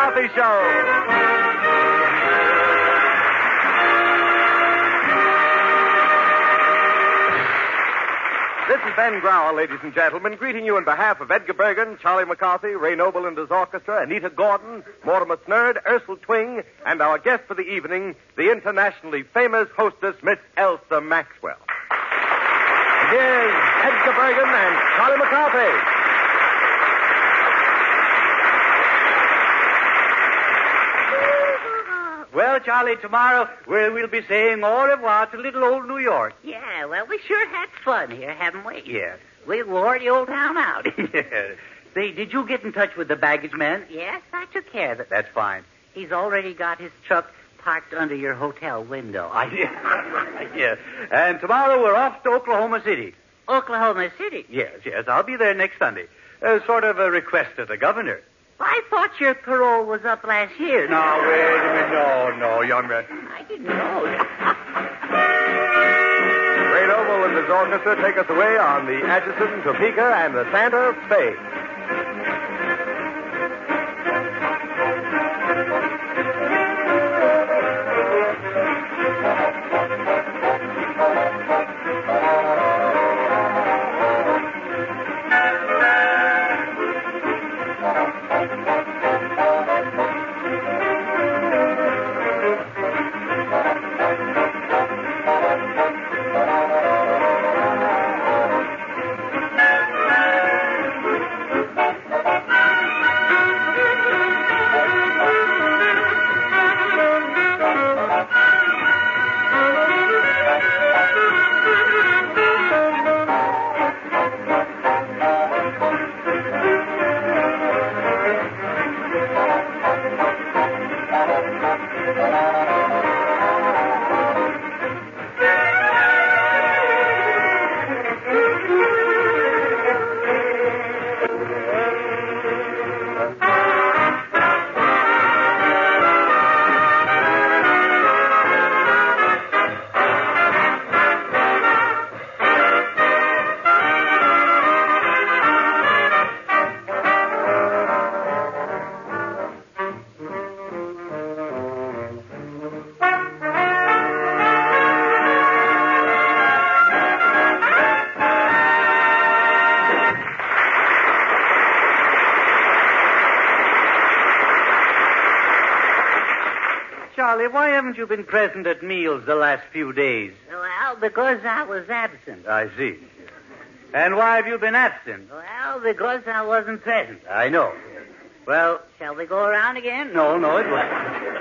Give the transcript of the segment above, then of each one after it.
McCarthy Show. This is Ben Grauer, ladies and gentlemen, greeting you on behalf of Edgar Bergen, Charlie McCarthy, Ray Noble and his orchestra, Anita Gordon, Mortimer Snerd, Ursula Twing, and our guest for the evening, the internationally famous hostess, Miss Elsa Maxwell. And here's Edgar Bergen and Charlie McCarthy. Well, Charlie, tomorrow we'll be saying au revoir to little old New York. Yeah, well, we sure had fun here, haven't we? Yeah. We wore the old town out. Yeah. Say, did you get in touch with the baggage man? Yes, I took care of it. That's fine. He's already got his truck parked under your hotel window. Yeah. And tomorrow we're off to Oklahoma City. Oklahoma City? Yes. I'll be there next Sunday. Sort of a request to the governor. Well, I thought your parole was up last year. No, wait a minute. No, young man. I didn't know. Ray Noble and his orchestra take us away on the Atchison, Topeka, and the Santa Fe. Charlie, why haven't you been present at meals the last few days? Well, because I was absent. I see. And why have you been absent? Well, because I wasn't present. I know. Well, Shall we go around again? no, it wasn't.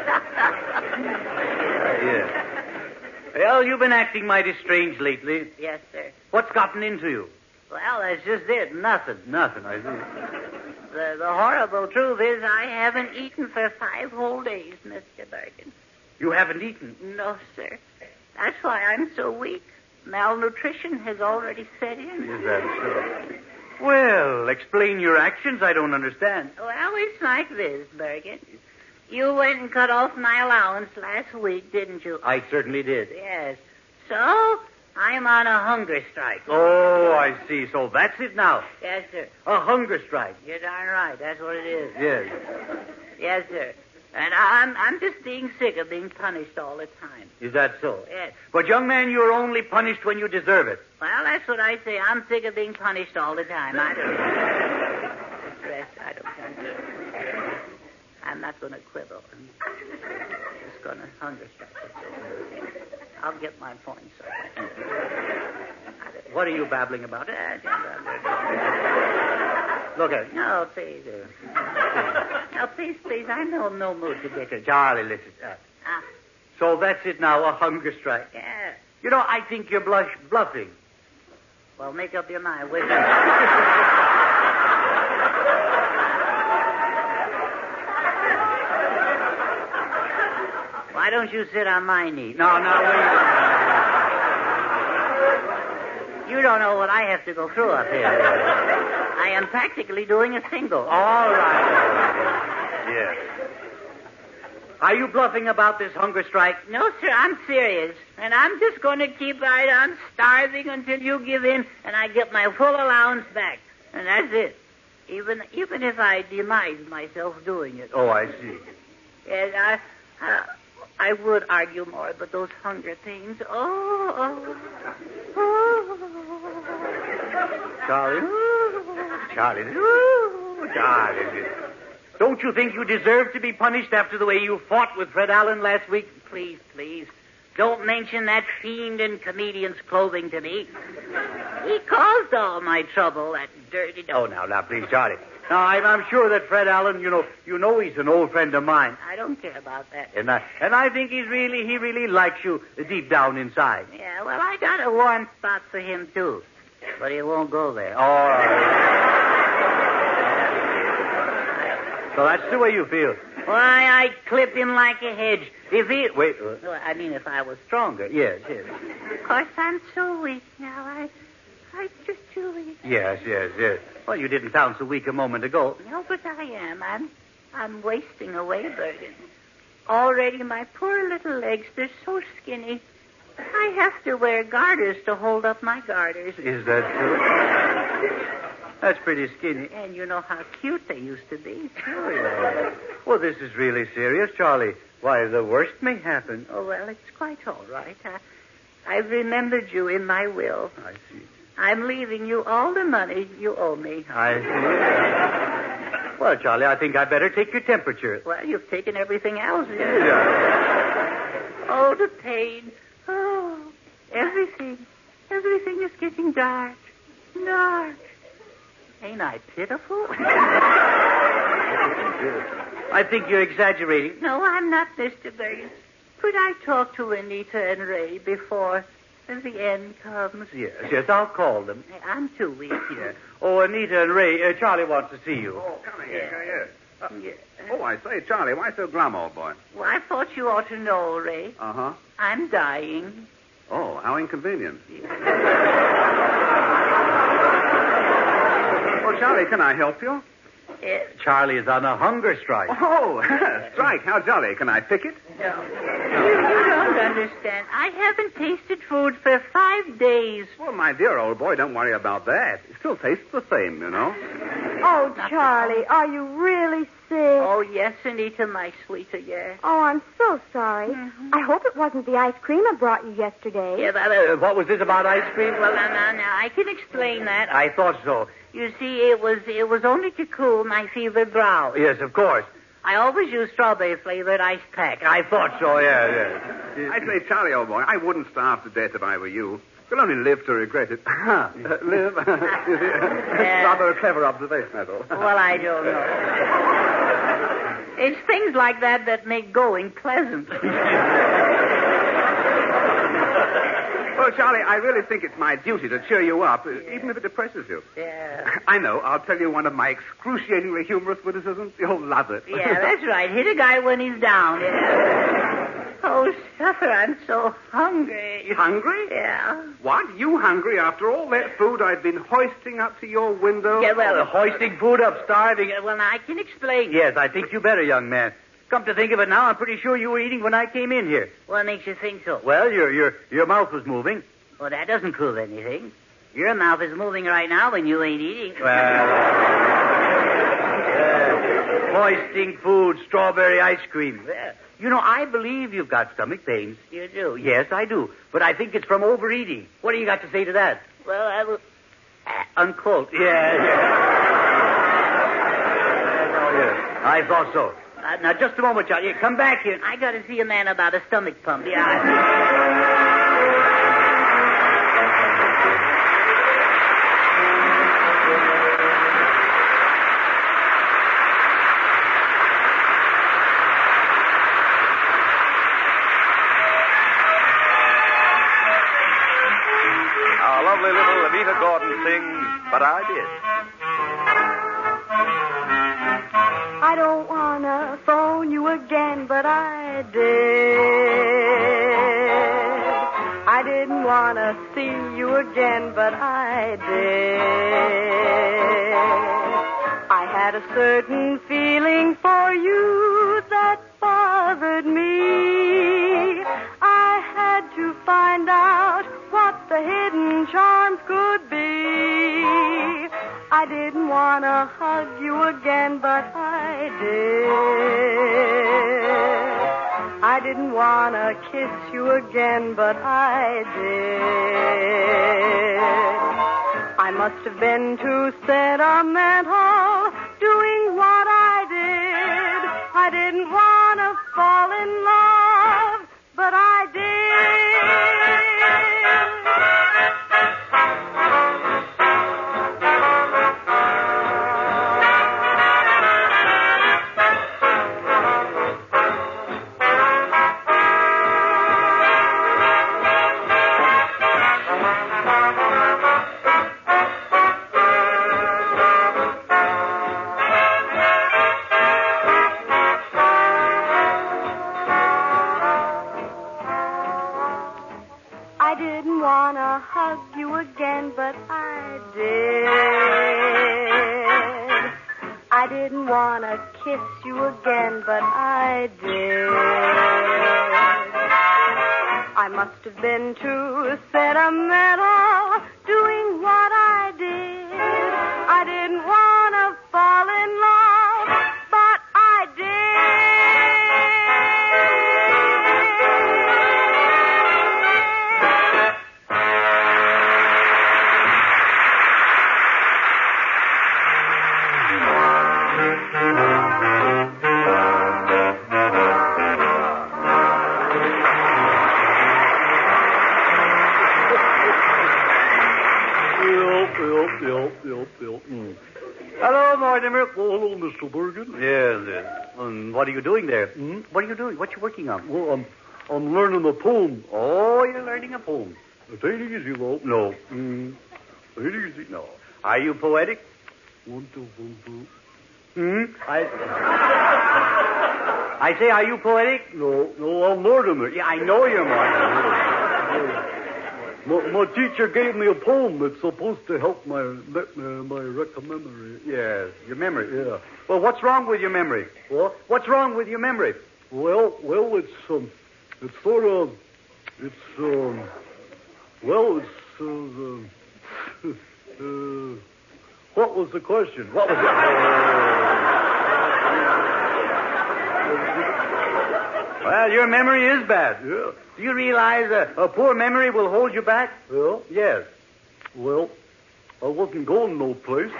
Yeah. Well, you've been acting mighty strange lately. Yes, sir. What's gotten into you? Well, that's just it. Nothing. Nothing, I see. The horrible truth is I haven't eaten for 5 whole days, Mr. Bergen. You haven't eaten? No, sir. That's why I'm so weak. Malnutrition has already set in. Is that so? Well, explain your actions. I don't understand. Well, it's like this, Bergen. You went and cut off my allowance last week, didn't you? I certainly did. Yes. So, I'm on a hunger strike. Oh, I see. So that's it now. Yes, sir. A hunger strike. You're darn right. That's what it is. Yes. Yes, sir. And I'm just being sick of being punished all the time. Is that so? Yes. But, young man, you're only punished when you deserve it. Well, that's what I say. I'm sick of being punished all the time. I don't stress. I don't. I'm not going to quibble. I'm just going to hunger strike. I'll get my points. What are you babbling about? Look at it. No, please. No, please. I'm no mood to get it. Charlie, listen. So that's it now, a hunger strike. Yeah. You know, I think you're bluffing. Well, make up your mind. Wait a Why don't you sit on my knee? No, wait a minute. You don't know what I have to go through up here. I am practically doing a single. All right. Yes. Are you bluffing about this hunger strike? No, sir, I'm serious. And I'm just going to keep right on starving until you give in and I get my full allowance back. And that's it. Even if I demise myself doing it. Oh, I see. Yes, I would argue more, but those hunger pains. Oh. Charlie. Charlie. Don't you think you deserve to be punished after the way you fought with Fred Allen last week? Please. Don't mention that fiend in comedian's clothing to me. He caused all my trouble, that dirty dog. Oh, now, please, Charlie. Now, I'm sure that Fred Allen, you know he's an old friend of mine. I don't care about that. And I think he really likes you deep down inside. Yeah, well, I got a warm spot for him, too. But he won't go there. All right. So that's the way you feel. Why, I'd clip him like a hedge. If he... Wait. No, I mean, if I was stronger. Yes. Of course, I'm so weak now. I'm just too weak. Yes. Well, you didn't sound so weak a moment ago. No, but I am. I'm wasting away, Bergen. Already my poor little legs, they're so skinny. I have to wear garters to hold up my garters. Is that true? That's pretty skinny. And you know how cute they used to be. Oh, yeah. Well, this is really serious, Charlie. Why, the worst may happen. Oh, well, it's quite all right. I've remembered you in my will. I see. I'm leaving you all the money you owe me. I see. Well, Charlie, I think I'd better take your temperature. Well, you've taken everything else. Yeah. Oh, the pain. Oh, everything. Everything is getting dark. Dark. Ain't I pitiful? I think you're exaggerating. No, I'm not, Mr. Bergen. Could I talk to Anita and Ray before the end comes? Yes, I'll call them. I'm too weak. Yeah. Oh, Anita and Ray, Charlie wants to see you. Oh, come here. Yeah. Oh, I say, Charlie, why so glum, old boy? Well, I thought you ought to know, Ray. Uh-huh. I'm dying. Oh, how inconvenient. Oh, Charlie, can I help you? Charlie is on a hunger strike. Oh, strike. How jolly. Can I pick it? No. You don't understand. I haven't tasted food for 5 days. Well, my dear old boy, don't worry about that. It still tastes the same, you know. Oh, Charlie, are you really sick? Oh, yes, Anita, my sweeter, yeah. Oh, I'm so sorry. Mm-hmm. I hope it wasn't the ice cream I brought you yesterday. Yeah, What was this about ice cream? well, now, I can explain that. I thought so. You see, it was only to cool my fevered brow. Yes, of course. I always use strawberry-flavored ice pack. I thought so, yeah. I say, Charlie, old boy, I wouldn't starve to death if I were you. You'll only live to regret it. Live? Rather a clever observation, that's all. Well, I don't know. It's things like that make going pleasant. Well, Charlie, I really think it's my duty to cheer you up, even if it depresses you. Yeah. I know. I'll tell you one of my excruciatingly humorous witticisms. You'll love it. Yeah, that's right. Hit a guy when he's down. Yeah. Oh, suffer, I'm so hungry. Hungry? Yeah. What? You hungry after all that food I've been hoisting up to your window? Yeah, well, Hoisting food up, starving. well, now, I can explain. Yes, I think you better, young man. Come to think of it now, I'm pretty sure you were eating when I came in here. What makes you think so? Well, your mouth was moving. Well, that doesn't prove anything. Your mouth is moving right now when you ain't eating. Hoisting food, strawberry ice cream. You know, I believe you've got stomach pains. You do? Yes, I do. But I think it's from overeating. What do you got to say to that? Well, I will... unquote. Yeah. I thought so. Now, just a moment, Charlie. Come back here. I got to see a man about a stomach pump. Yeah. Our lovely little Anita Gordon sings But I Did. I don't want to phone you again, but I did. I didn't want to see you again, but I did. I had a certain feeling for you that bothered me. I had to find out what the hidden charms could be. I didn't want to hug you again, but I did. I didn't want to kiss you again, but I did. I must have been too sentimental doing what I did. I didn't want to fall in love, but I did. I didn't want to hug you again, but I did. I didn't want to kiss you again, but I did. I must have been too sentimental doing what I did. I didn't want to fall in love, but I did. Hello, Mortimer. Oh, hello, Mr. Bergen. Yes. And what are you doing there? What are you doing? What you working on? Well, I'm learning a poem. Oh, you're learning a poem. It ain't easy, though. No. Ain't easy. No. Are you poetic? 1, 2, 1, 2. I say, are you poetic? No, I'm Mortimer. Yeah, I know you're Mortimer. My teacher gave me a poem that's supposed to help my memory. Yes, your memory. Yeah. Well, what's wrong with your memory? What? What's wrong with your memory? Well, it's sort of, what was the question? What was it? Well, your memory is bad. Yeah. Do you realize a poor memory will hold you back? Yeah? Yes. Well, I wasn't going no place.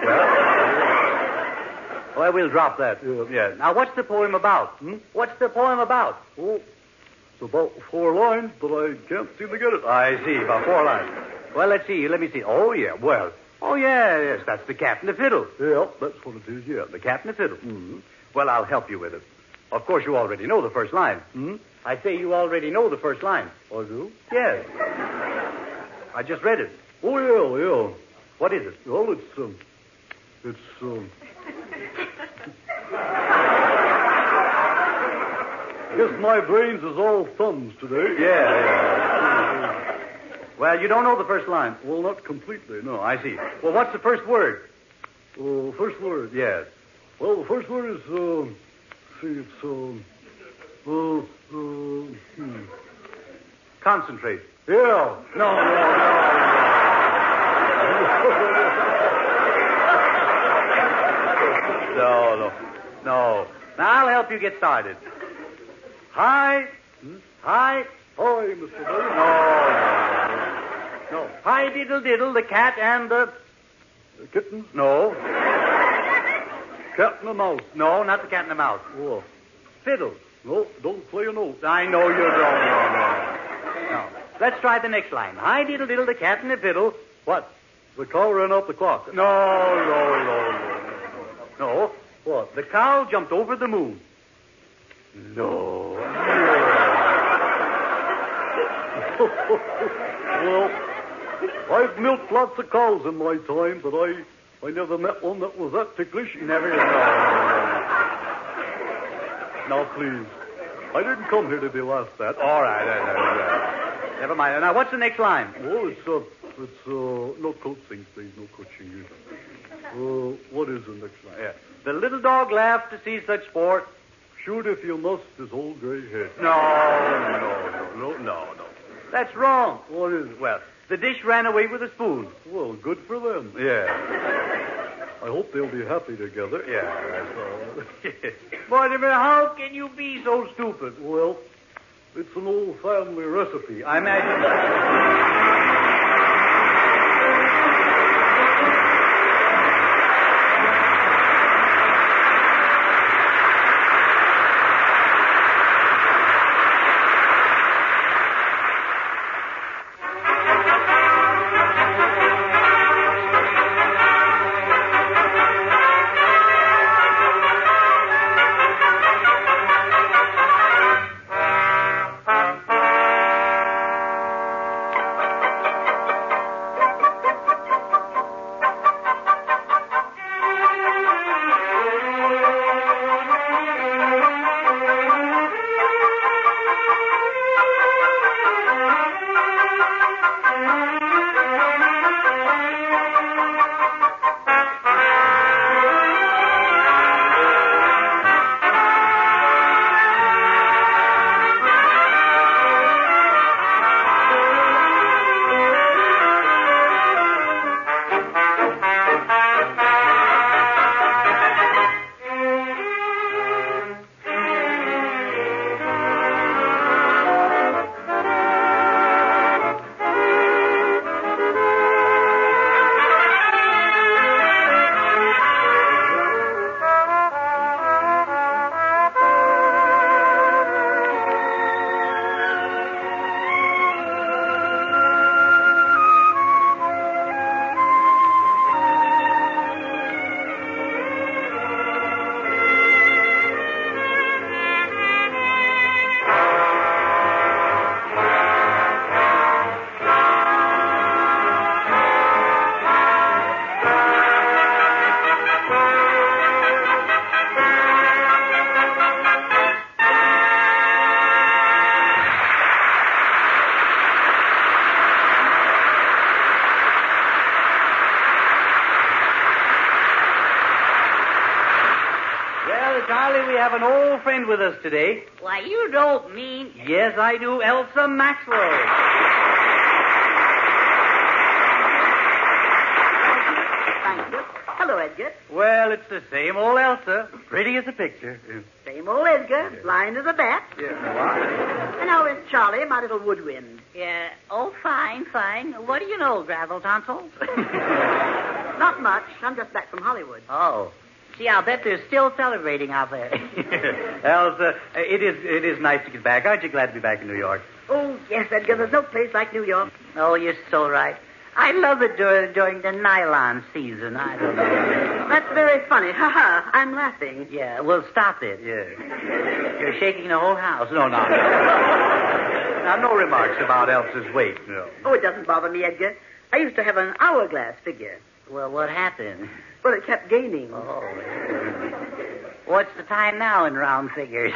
Well, we'll drop that. Yeah. Now, what's the poem about? What's the poem about? Oh, it's about 4 lines, but I can't seem to get it. I see, about 4 lines. Well, let's see. Let me see. Oh, yeah. Well, yes, that's the Cat and the Fiddle. Yeah, that's what it is, yeah. The Cat and the Fiddle. Well, I'll help you with it. Of course, you already know the first line. I say you already know the first line. I do? Yes. I just read it. Oh, yeah. What is it? Well, it's guess my brains is all thumbs today. Yeah. Well, you don't know the first line. Well, not completely, no. I see. Well, what's the first word? Oh, first word? Yes. Well, the first word is, Concentrate. Yeah. No. No. Now, I'll help you get started. Hi, Hi, Mr. Bergen. No. Hi, diddle, diddle, the cat and the... Kitten? No. Cat and the mouse. No, not the cat and the mouse. Oh. Fiddle. No, don't play a note. I know you don't. No. Let's try the next line. Hi, diddle, diddle, the cat and the fiddle. What? The cow ran out the clock. No. What? The cow jumped over the moon. No. Well, I've milked lots of cows in my time, but I never met one that was that ticklish. Never. Now, please. I didn't come here to be laughed at. All right. Never mind. Now, what's the next line? Oh, it's no coaxing, please, no coaching. What is the next line? Yeah. The little dog laughed to see such sport. Shoot if you must, his old gray head. No. That's wrong. What is it? Well, the dish ran away with a spoon. Well, good for them. Yeah. I hope they'll be happy together. Yeah, Mortimer, how can you be so stupid? Well, it's an old family recipe. I imagine. Charlie, we have an old friend with us today. Why, you don't mean... Yes, I do. Elsa Maxwell. Thank you. Hello, Edgar. Well, it's the same old Elsa. Pretty as a picture. Same old Edgar. Blind as a bat. Yeah. And how is Charlie, my little woodwind? Yeah. Oh, fine, fine. What do you know, gravel tonsils? Not much. I'm just back from Hollywood. Oh. Gee, I'll bet they're still celebrating out there. Elsa, it is nice to get back. Aren't you glad to be back in New York? Oh, yes, Edgar. There's no place like New York. Oh, you're so right. I love it during the nylon season. I don't know. That's very funny. Ha ha. I'm laughing. Yeah, well, stop it. Yeah. You're shaking the whole house. No. Now, no remarks about Elsa's weight, no. Oh, it doesn't bother me, Edgar. I used to have an hourglass figure. Well, what happened? Well, it kept gaining. Oh. What's the time now in round figures?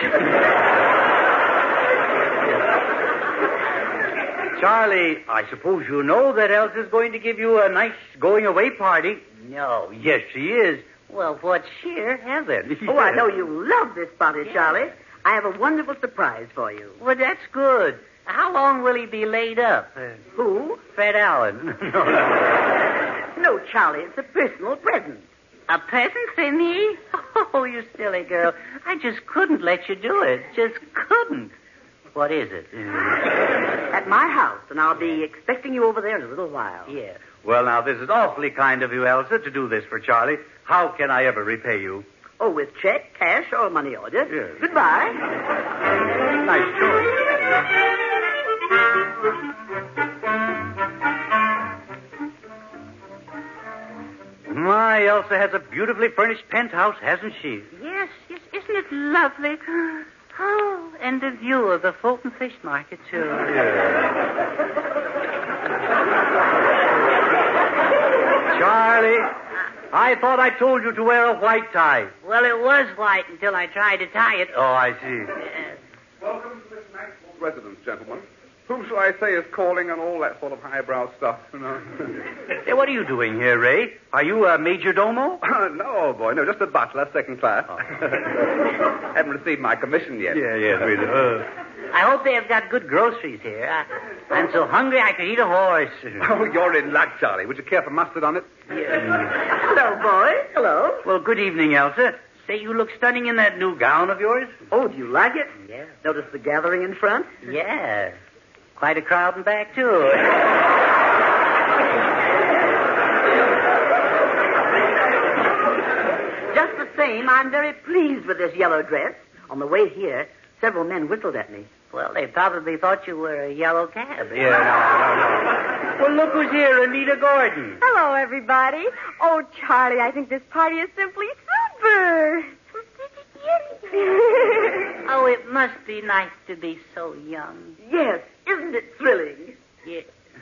Charlie, I suppose you know that Elsa's going to give you a nice going-away party. No. Yes, she is. Well, what sheer heaven. Yeah. Oh, I know you love this party, Charlie. I have a wonderful surprise for you. Well, that's good. How long will he be laid up? Who? Fred Allen. No, Charlie, it's a personal present. A present for me? Oh, you silly girl. I just couldn't let you do it. Just couldn't. What is it? At my house, and I'll be expecting you over there in a little while. Yeah. Well, now, this is awfully kind of you, Elsa, to do this for Charlie. How can I ever repay you? Oh, with check, cash, or money order. Yes. Goodbye. Nice choice. My, Elsa has a beautifully furnished penthouse, hasn't she? Yes, isn't it lovely? Oh, and the view of the Fulton Fish Market, too. Charlie, I thought I told you to wear a white tie. Well, it was white until I tried to tie it. Oh, I see. Welcome to Miss Maxwell's residence, gentlemen. Whom shall I say is calling and all that sort of highbrow stuff, you know? Hey, what are you doing here, Ray? Are you a major domo? No, boy, no, just a butler, second class. Oh. Haven't received my commission yet. Yes, really. I hope they have got good groceries here. I'm so hungry I could eat a horse. Oh, you're in luck, Charlie. Would you care for mustard on it? Hello, boys. Hello. Well, good evening, Elsa. Say, you look stunning in that new gown of yours. Oh, do you like it? Yeah. Notice the gathering in front? Yeah. Quite a crowd in back, too. Just the same, I'm very pleased with this yellow dress. On the way here, several men whistled at me. Well, they probably thought you were a yellow cab. Yeah, no. Well, look who's here, Anita Gordon. Hello, everybody. Oh, Charlie, I think this party is simply super. Oh, it must be nice to be so young. Yes, isn't it thrilling? Yeah.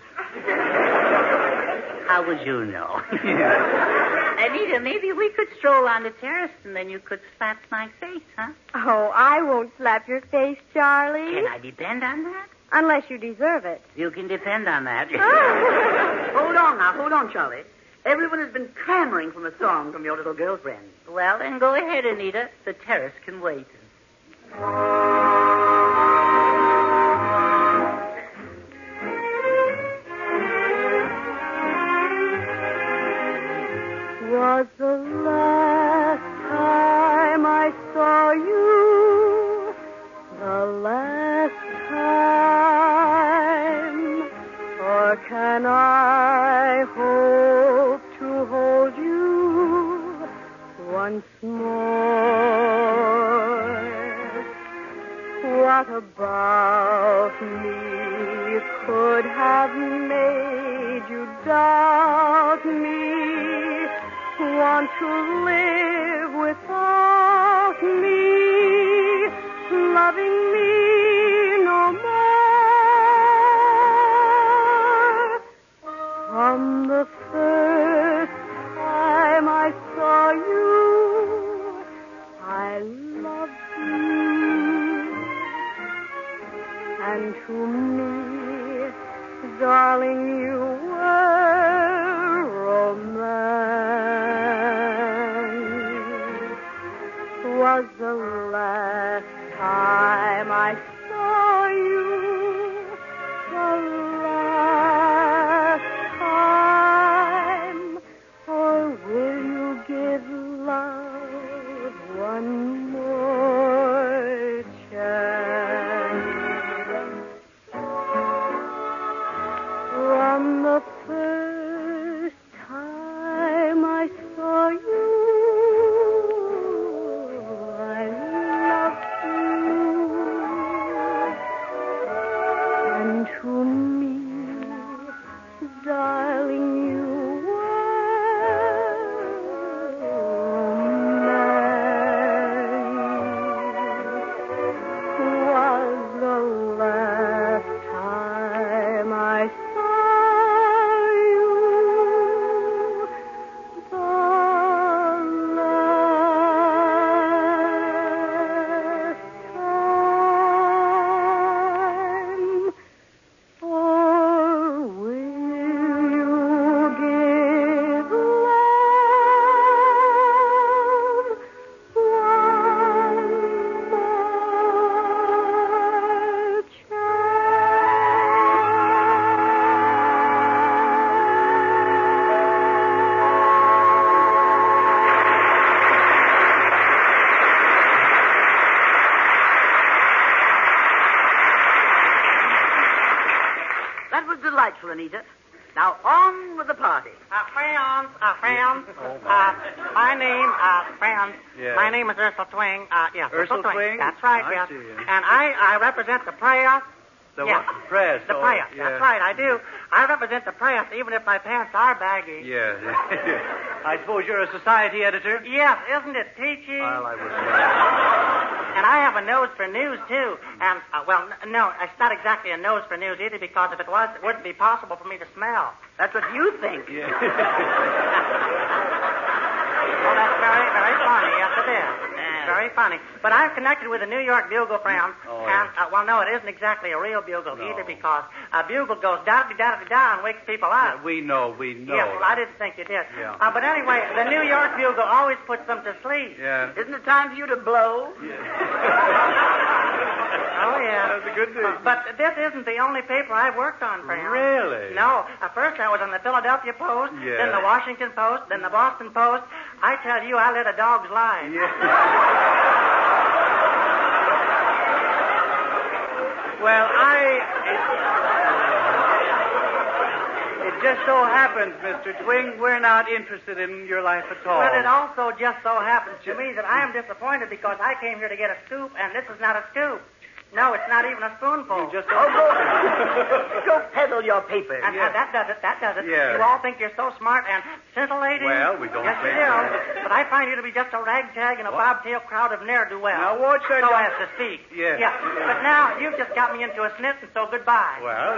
How would you know? Anita, maybe we could stroll on the terrace and then you could slap my face, huh? Oh, I won't slap your face, Charlie. Can I depend on that? Unless you deserve it. You can depend on that. Hold on now, hold on, Charlie. Everyone has been clamoring for a song from your little girlfriend. Well, then go ahead, Anita. The terrace can wait. Was the last time I saw you, the last time, or can I hope to hold you once more? What about me could have made you doubt me? Want to live without me, loving me no more. From the first time I saw you, I loved you. And to me, darling, you were romance. Was the last time I saw you, the last time, or will you give love one more chance? From the first time I saw you, I loved you. And to me, darling, you were romance. Was the last time I saw you, the last time, or will you give love one more That was delightful, Anita. Now, on with the party. Friends. My name, friends. Yeah. My name is Ursula Twing. Yes, Ursula Twing? That's right, I yes. see, yeah. And I represent the press. The Yes. what? Press. The oh, press. Yeah. That's right, I do. I represent the press, even if my pants are baggy. Yeah. I suppose you're a society editor? Yes, isn't it peachy? Well, I was. And I have a nose for news, too. And, no, it's not exactly a nose for news either, because if it was, it wouldn't be possible for me to smell. That's what you think. Yeah. Oh, that's very, very funny. Yes, it is. Very funny. But I'm connected with the New York Bugle, friends. Oh, And, no, it isn't exactly a real bugle either, because a bugle goes da-da-da-da-da and wakes people up. We know. Yes, well, I didn't think you did. Yeah. But anyway, the New York Bugle always puts them to sleep. Yeah. Isn't it time for you to blow? Oh, yeah. That's a good thing. But this isn't the only paper I've worked on for him. Really? No. First I was on the Philadelphia Post, Yeah. then the Washington Post, then the Boston Post. I tell you, I led a dog's life. Yeah. Well, It just so happens, Mr. Twing, we're not interested in your life at all. Well, it also just so happens to me that I am disappointed because I came here to get a scoop, and this is not a scoop. No, it's not even a spoonful. You just Go peddle your papers. And that does it. Yeah. You all think you're so smart and scintillating. Well, we don't Yes, think you do. so. But I find you to be just a ragtag and a bobtail crowd of ne'er-do-well. Now, watch that. So as to speak. Yes. Yeah. But now, you've just got me into a snit, and so goodbye. Well,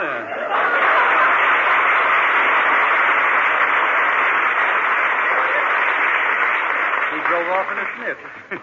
he drove off in a snip.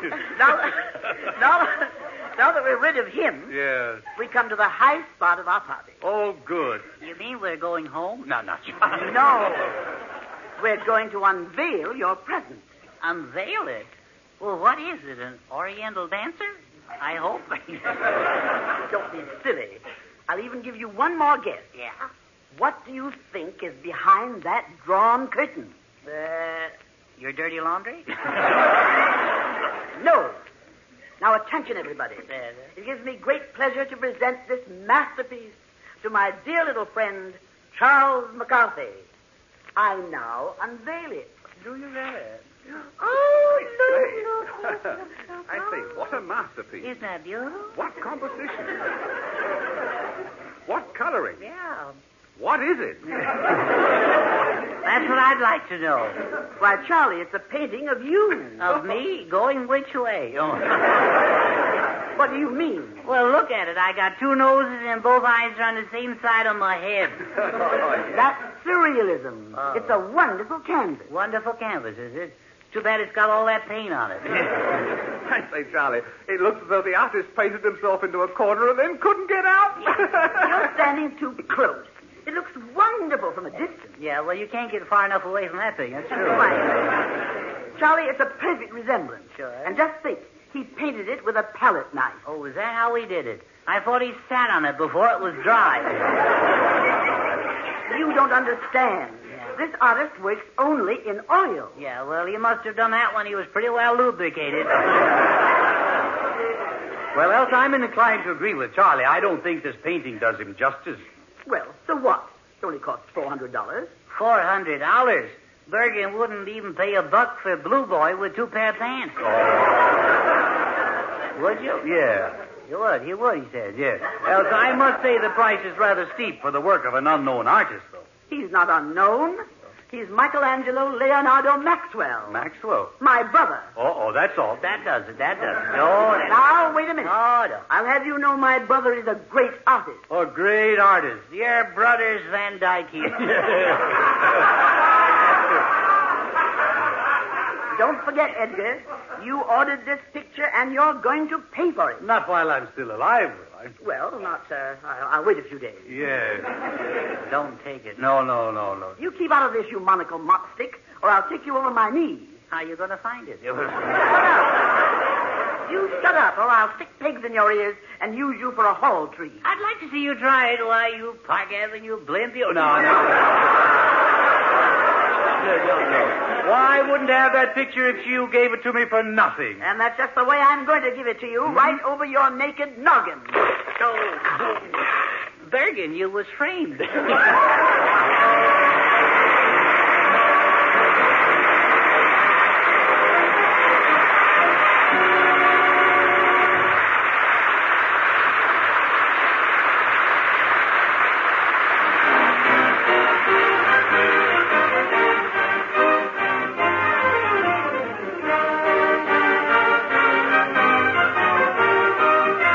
Now that we're rid of him, Yes. we come to the high spot of our party. Oh, good. You mean we're going home? No, not you. No. We're going to unveil your present. Unveil it? Well, what is it, an Oriental dancer? I hope. Don't be silly. I'll even give you one more guess. Yeah? What do you think is behind that drawn curtain? Your dirty laundry? No. Now, attention, everybody. It gives me great pleasure to present this masterpiece to my dear little friend, Charles McCarthy. I now unveil it. Do you really? Oh, I say, what a masterpiece. Isn't that beautiful? What composition. What coloring. Yeah. What is it? That's what I'd like to know. Why, Charlie, it's a painting of you. Of me? Going which way? Oh. What do you mean? Well, look at it. I got two noses and both eyes are on the same side of my head. That's surrealism. Oh. It's a wonderful canvas. Wonderful canvas, is it? Too bad it's got all that paint on it. I say, Charlie, it looks as though the artist painted himself into a corner and then couldn't get out. You're standing too close. It looks wonderful from a distance. Yeah, well, you can't get far enough away from that thing. That's true. Why, Charlie, it's a perfect resemblance. Sure. And just think, he painted it with a palette knife. Oh, is that how he did it? I thought he sat on it before it was dry. You don't understand. This artist works only in oil. Yeah, well, he must have done that when he was pretty well lubricated. Well, else I'm inclined to agree with Charlie. I don't think this painting does him justice. Well, so what? It only costs $400. $400? Bergen wouldn't even pay $1 for Blue Boy with 2 pair of pants. Would you? Yeah. You would. He would, he said. Yes. Else I must say the price is rather steep for the work of an unknown artist, though. He's not unknown. He's Michelangelo Leonardo Maxwell. Maxwell. My brother. Oh, that's all. That does it. That does it. No, that... Now, wait a minute. Oh, no. I'll have you know my brother is a great artist. A great artist. Your brother's Van Dyke here. Don't forget, Edgar, you ordered this picture and you're going to pay for it. Not while I'm still alive, will I? Well, not, I'll wait a few days. Yes. Don't take it. No. You keep out of this, you monocle mopstick, or I'll take you over my knees. How you going to find it? Shut up. You shut up, or I'll stick pegs in your ears and use you for a hall tree. I'd like to see you try it. Why, you Park Avenue blimp. You... No. Why wouldn't I have that picture if you gave it to me for nothing? And that's just the way I'm going to give it to you, right over your naked noggin. Bergen, you was framed.